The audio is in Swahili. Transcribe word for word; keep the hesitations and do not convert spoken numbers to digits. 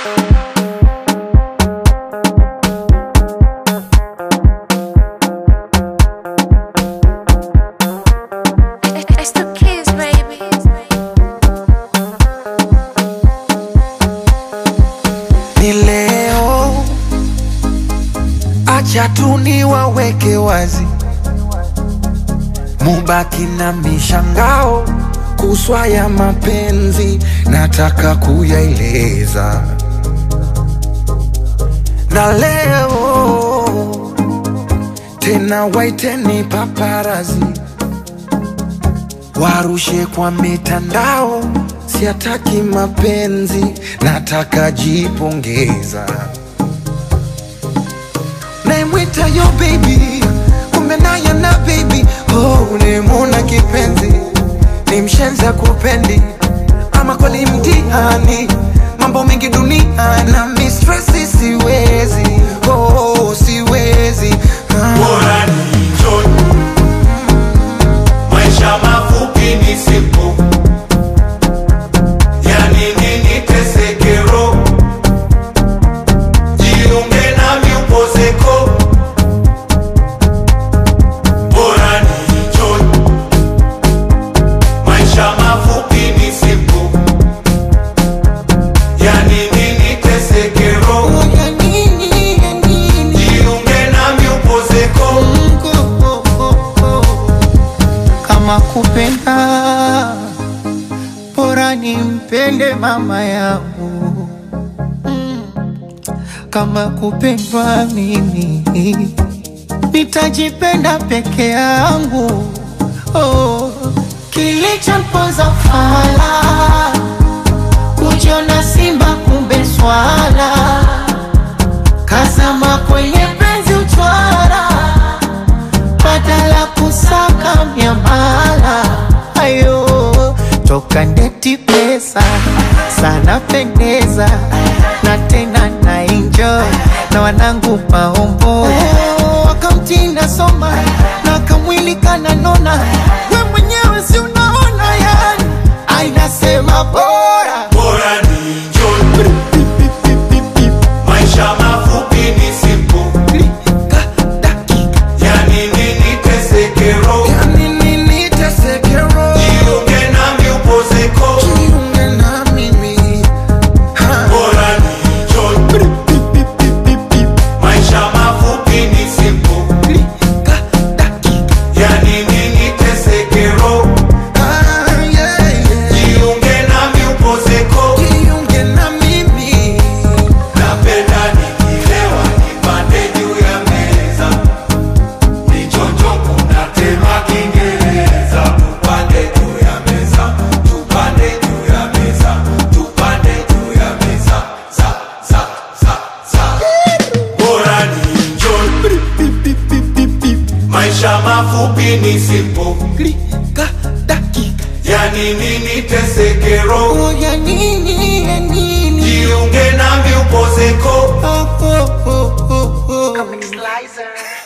Ni leo, acha tu niwaweke wazi, mubaki na mishangao kuswa ya mapenzi, nataka kuyaeleza. Na leo tena waiteni paparazi, warushe kwa mitandao, siataki mapenzi, nataka jipongeza. Naimwita yo baby, kumbe naye na baby. Oh, ulimuna kipenzi, ni mshenza kupendi, ama kweli mtihani, mambo mengi dunia na mistressi, siwezi, oh siwezi. ah. Bora ni enjoy, maisha mafupi ni simple. Yani nini tesekero, jiunge nami upozeko. Bora ni enjoy, maisha mafupi ni simple. Yani nini tesekero, jiunge nami upozeko. Kama kupenda, bora nimpende mama yangu. Kama kupendwa mimi, nitajipenda peke yangu. Oh, kilichomponza fala, kujiona simba kumbe swala, kazama kwenye penzi uchwara, badala kusaka miamala. Ayo, toka ndeti pesa, sana pendeza, na tena na enjoy, na wanangu maombo. Oh, akaunti nasoma, na kamwili kananona, we mwenyewe si unaona yani. Ainasema bora, Bora ni enjoy, maisha mafupi ni simple. Klika dakika, Yani nini tesekero, yani nini tesekero, jiunge nami upozeko. jiunge na mimi. ha. Bora ni enjoy, maisha mafupi ni simple. Klika dakika, Yani nini tesekero, ah, yeah, yeah. jiunge nami upozeko. jiunge na mimi. Napenda nikilewa nipande juu ya meza, nichonjo kuna tema Kiingereza. Tupande juu ya meza, tupande juu ya meza, tupande juu ya meza, za za za za. Bora ni enjoy, maisha mafupi ni simple. Klika dakika, Yani nini tesekero, oh ya nini ya nini. jiunge nami upozeko. Oh, oh, oh, oh, oh. Slicer.